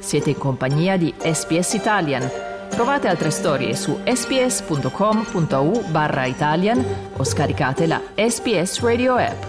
Siete in compagnia di SBS Italian. Trovate altre storie su sbs.com.au/Italian o scaricate la SBS Radio app.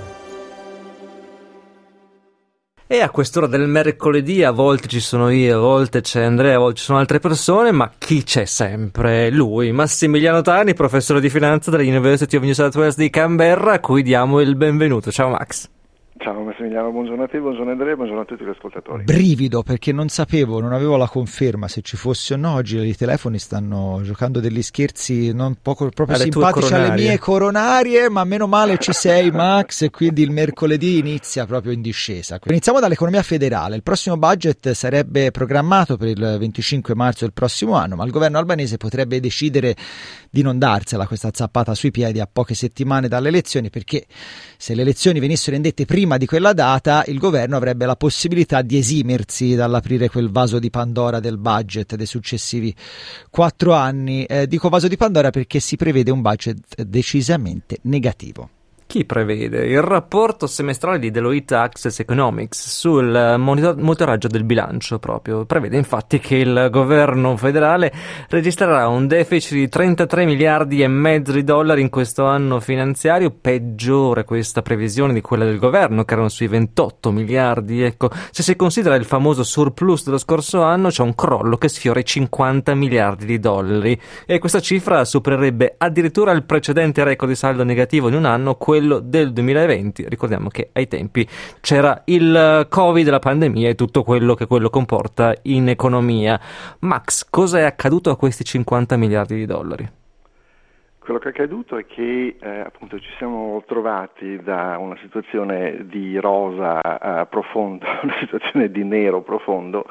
E a quest'ora del mercoledì a volte ci sono io, a volte c'è Andrea, a volte ci sono altre persone, ma chi c'è sempre? Lui, Massimiliano Tani, professore di finanza della University of New South Wales di Canberra, a cui diamo il benvenuto. Ciao Max. Ciao Massimiliano, buongiorno a te, buongiorno Andrea, buongiorno a tutti gli ascoltatori. Brivido, perché non avevo la conferma se ci fosse o no. Oggi i telefoni stanno giocando degli scherzi non proprio simpatici alle mie coronarie, ma meno male ci sei Max, e quindi il mercoledì inizia proprio in discesa. Iniziamo dall'economia federale. Il prossimo budget sarebbe programmato per il 25 marzo del prossimo anno, ma il governo albanese potrebbe decidere di non darsela questa zappata sui piedi a poche settimane dalle elezioni, perché se le elezioni venissero indette prima di quella data, il governo avrebbe la possibilità di esimersi dall'aprire quel vaso di Pandora del budget dei successivi 4 anni. Dico vaso di Pandora perché si prevede un budget decisamente negativo. Chi prevede? Il rapporto semestrale di Deloitte Access Economics sul monitoraggio del bilancio proprio prevede infatti che il governo federale registrerà un deficit di 33 miliardi e mezzo di dollari in questo anno finanziario, peggiore questa previsione di quella del governo che erano sui 28 miliardi. Ecco, se si considera il famoso surplus dello scorso anno, c'è un crollo che sfiora i 50 miliardi di dollari e questa cifra supererebbe addirittura il precedente record di saldo negativo in un anno, quello del 2020. Ricordiamo che ai tempi c'era il Covid, la pandemia e tutto quello che quello comporta in economia. Max, cosa è accaduto a questi 50 miliardi di dollari? Quello che è accaduto è che appunto ci siamo trovati da una situazione di rosa profondo, una situazione di nero profondo.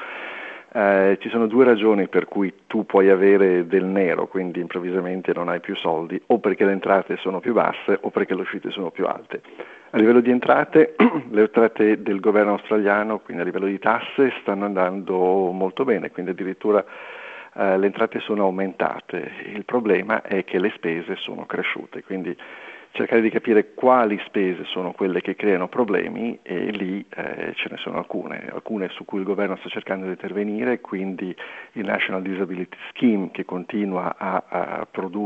Ci sono 2 ragioni per cui tu puoi avere del nero, quindi improvvisamente non hai più soldi, o perché le entrate sono più basse o perché le uscite sono più alte. A livello di entrate, le entrate del governo australiano, quindi a livello di tasse, stanno andando molto bene, quindi addirittura le entrate sono aumentate. Il problema è che le spese sono cresciute, quindi cercare di capire quali spese sono quelle che creano problemi, e lì ce ne sono alcune su cui il governo sta cercando di intervenire, quindi il National Disability Scheme, che continua a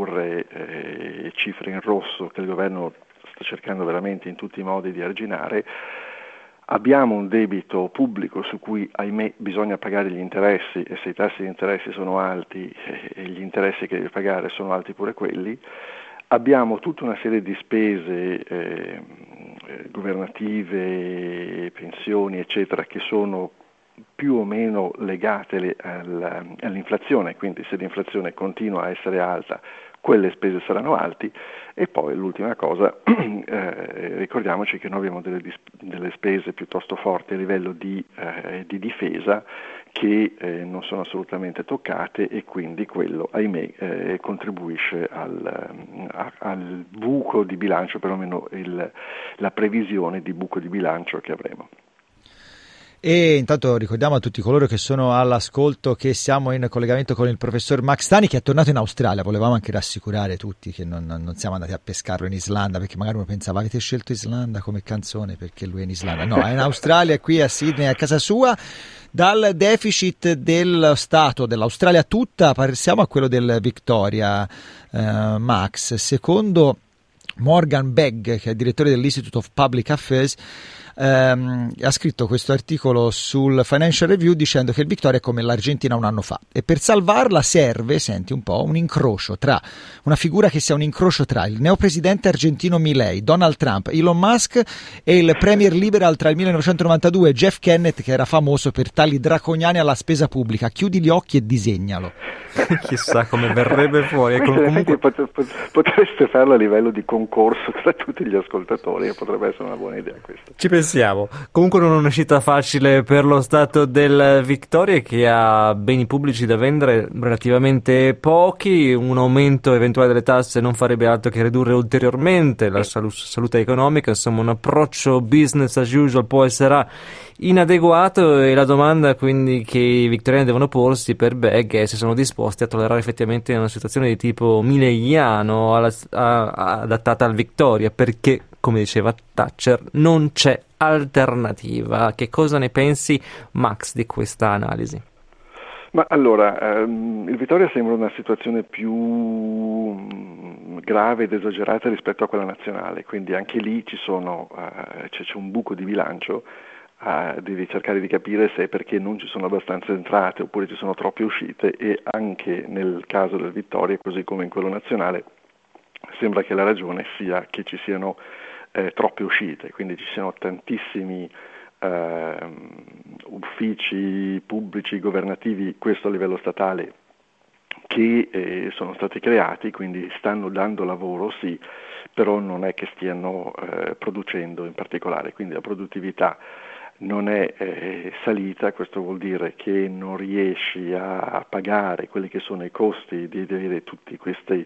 produrre cifre in rosso che il governo sta cercando veramente in tutti i modi di arginare. Abbiamo un debito pubblico su cui, ahimè, bisogna pagare gli interessi, e se i tassi di interessi sono alti e gli interessi che devi pagare sono alti pure quelli. Abbiamo tutta una serie di spese governative, pensioni, eccetera, che sono più o meno legate all'inflazione, quindi se l'inflazione continua a essere alta, quelle spese saranno alti. E poi l'ultima cosa, ricordiamoci che noi abbiamo delle spese piuttosto forti a livello di difesa, che non sono assolutamente toccate, e quindi quello, ahimè, contribuisce al buco di bilancio, perlomeno la previsione di buco di bilancio che avremo. E intanto ricordiamo a tutti coloro che sono all'ascolto che siamo in collegamento con il professor Max Tani, che è tornato in Australia. Volevamo anche rassicurare tutti che non siamo andati a pescarlo in Islanda, perché magari uno pensava: avete scelto Islanda come canzone perché lui è in Islanda. No, è in Australia, qui a Sydney, a casa sua. Dal deficit dello Stato dell'Australia tutta passiamo a quello del Victoria. Max, secondo Morgan Begg, che è direttore dell'Institute of Public Affairs, ha scritto questo articolo sul Financial Review dicendo che il Victoria è come l'Argentina un anno fa, e per salvarla serve, senti un po', un incrocio tra una figura che sia un incrocio tra il neopresidente argentino Milei, Donald Trump, Elon Musk e il premier liberal tra il 1992 Jeff Kennett, che era famoso per tagli draconiani alla spesa pubblica. Chiudi gli occhi e disegnalo. Chissà come verrebbe fuori. Comunque potreste farlo a livello di concorso tra tutti gli ascoltatori, e potrebbe essere una buona idea questa. Ci pensiamo. Comunque non è una uscita facile per lo Stato del Victoria, che ha beni pubblici da vendere relativamente pochi. Un aumento eventuale delle tasse non farebbe altro che ridurre ulteriormente la salute economica. Insomma, un approccio business as usual può essere inadeguato, e la domanda quindi che i victoriani devono porsi per Begg è se sono disposti a tollerare effettivamente una situazione di tipo mileiano adattata al Victoria, perché, come diceva Thatcher, non c'è alternativa. Che cosa ne pensi, Max, di questa analisi? Ma allora, il Vittoria sembra una situazione più grave ed esagerata rispetto a quella nazionale, quindi anche lì c'è un buco di bilancio, devi cercare di capire se è perché non ci sono abbastanza entrate oppure ci sono troppe uscite, e anche nel caso del Vittoria, così come in quello nazionale, sembra che la ragione sia che ci siano troppe uscite, quindi ci siano tantissimi uffici pubblici, governativi, questo a livello statale, che sono stati creati, quindi stanno dando lavoro, sì, però non è che stiano producendo in particolare, quindi la produttività non è salita. Questo vuol dire che non riesci a pagare quelli che sono i costi di avere tutti questi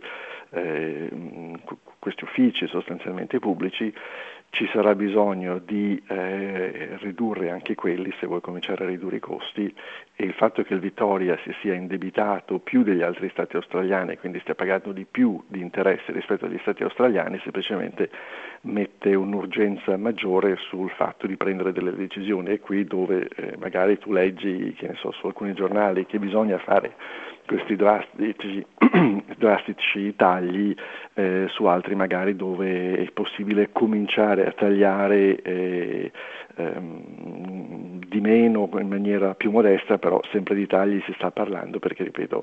uffici sostanzialmente pubblici. Ci sarà bisogno di ridurre anche quelli se vuoi cominciare a ridurre i costi, e il fatto che il Vittoria si sia indebitato più degli altri stati australiani, quindi stia pagando di più di interessi rispetto agli stati australiani, semplicemente mette un'urgenza maggiore sul fatto di prendere delle decisioni. E qui dove magari tu leggi, che ne so, su alcuni giornali che bisogna fare questi drastici tagli, su altri magari dove è possibile cominciare a tagliare di meno, in maniera più modesta, però sempre di tagli si sta parlando, perché ripeto,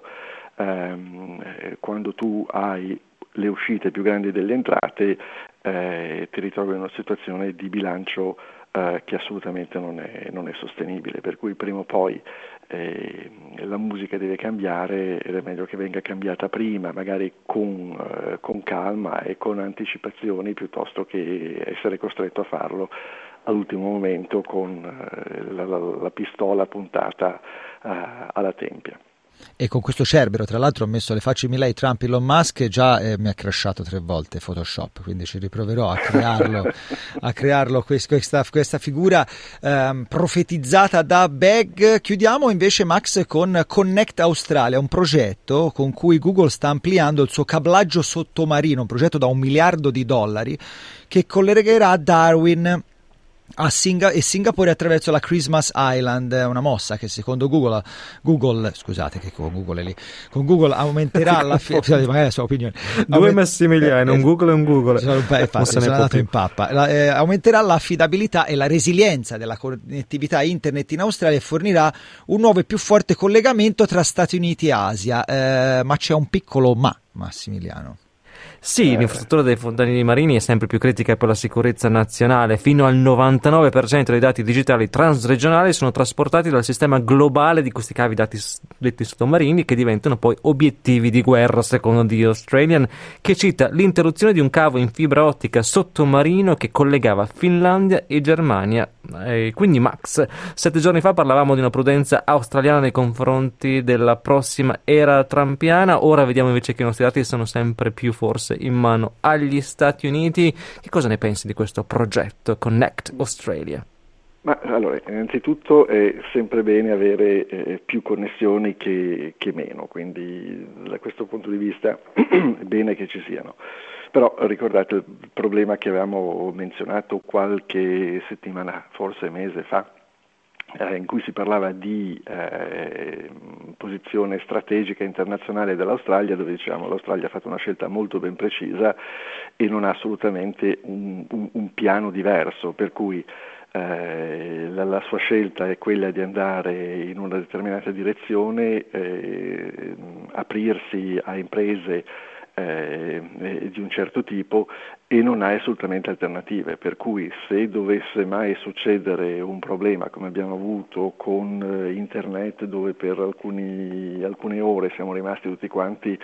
quando tu hai le uscite più grandi delle entrate, ti ritrovi in una situazione di bilancio che assolutamente non è sostenibile, per cui prima o poi la musica deve cambiare, ed è meglio che venga cambiata prima, magari con calma e con anticipazioni, piuttosto che essere costretto a farlo all'ultimo momento con la pistola puntata alla tempia. E con questo Cerbero, tra l'altro, ho messo le facce Milei, Trump, Elon Musk, e già mi ha crashato 3 volte Photoshop, quindi ci riproverò a crearlo questa figura profetizzata da Beg. Chiudiamo invece, Max, con Connect Australia, un progetto con cui Google sta ampliando il suo cablaggio sottomarino, un progetto da $1 miliardo che collegherà Darwin a Singapore attraverso la Christmas Island, una mossa che secondo Google, scusate che con Google è lì, con Google aumenterà magari la sua opinione, due Massimiliano, un Google e un Google, sono andato in pappa, aumenterà l'affidabilità e la resilienza della connettività internet in Australia e fornirà un nuovo e più forte collegamento tra Stati Uniti e Asia, ma c'è un piccolo ma, Massimiliano. Sì, l'infrastruttura dei fontanili marini è sempre più critica per la sicurezza nazionale. Fino al 99% dei dati digitali transregionali sono trasportati dal sistema globale di questi cavi detti sottomarini, che diventano poi obiettivi di guerra, secondo The Australian, che cita l'interruzione di un cavo in fibra ottica sottomarino che collegava Finlandia e Germania. Quindi, Max, 7 giorni fa parlavamo di una prudenza australiana nei confronti della prossima era trumpiana. Ora vediamo invece che i nostri dati sono sempre più forse in mano agli Stati Uniti. Che cosa ne pensi di questo progetto Connect Australia? Ma allora, innanzitutto è sempre bene avere più connessioni che meno, quindi da questo punto di vista è bene che ci siano. Però ricordate il problema che avevamo menzionato qualche settimana, forse mese fa, in cui si parlava di posizione strategica internazionale dell'Australia, dove dicevamo l'Australia ha fatto una scelta molto ben precisa e non ha assolutamente un piano diverso, per cui la sua scelta è quella di andare in una determinata direzione, aprirsi a imprese di un certo tipo, e non hai assolutamente alternative, per cui se dovesse mai succedere un problema come abbiamo avuto con internet, dove per alcune ore siamo rimasti tutti quanti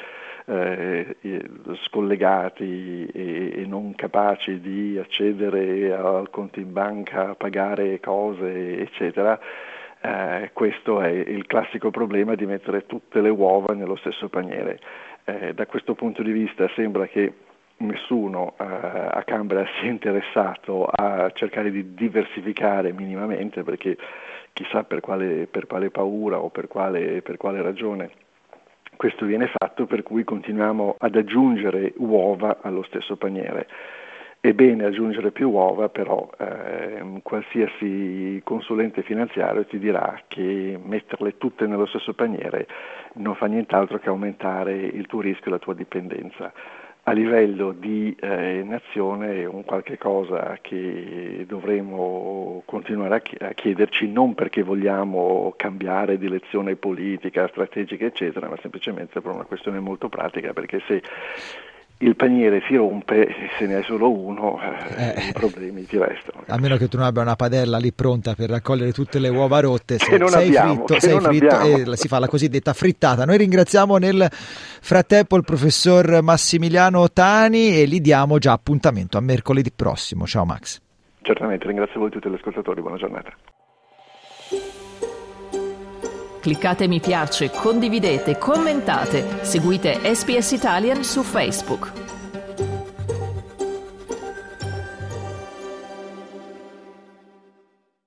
scollegati e non capaci di accedere al conto in banca, pagare cose, eccetera, questo è il classico problema di mettere tutte le uova nello stesso paniere. Da questo punto di vista sembra che nessuno a Canberra sia interessato a cercare di diversificare minimamente, perché chissà per quale paura o per quale ragione questo viene fatto, per cui continuiamo ad aggiungere uova allo stesso paniere. È bene aggiungere più uova, però qualsiasi consulente finanziario ti dirà che metterle tutte nello stesso paniere non fa nient'altro che aumentare il tuo rischio e la tua dipendenza. A livello di nazione è un qualche cosa che dovremo continuare a chiederci, non perché vogliamo cambiare direzione politica, strategica, eccetera, ma semplicemente per una questione molto pratica, perché se il paniere si rompe, se ne hai solo uno, i problemi ti restano. A meno che tu non abbia una padella lì pronta per raccogliere tutte le uova rotte, sei fritto e si fa la cosiddetta frittata. Noi ringraziamo nel frattempo il professor Massimiliano Tani e gli diamo già appuntamento a mercoledì prossimo. Ciao Max. Certamente, ringrazio voi tutti gli ascoltatori, buona giornata. Cliccate mi piace, condividete, commentate, seguite SBS Italian su Facebook.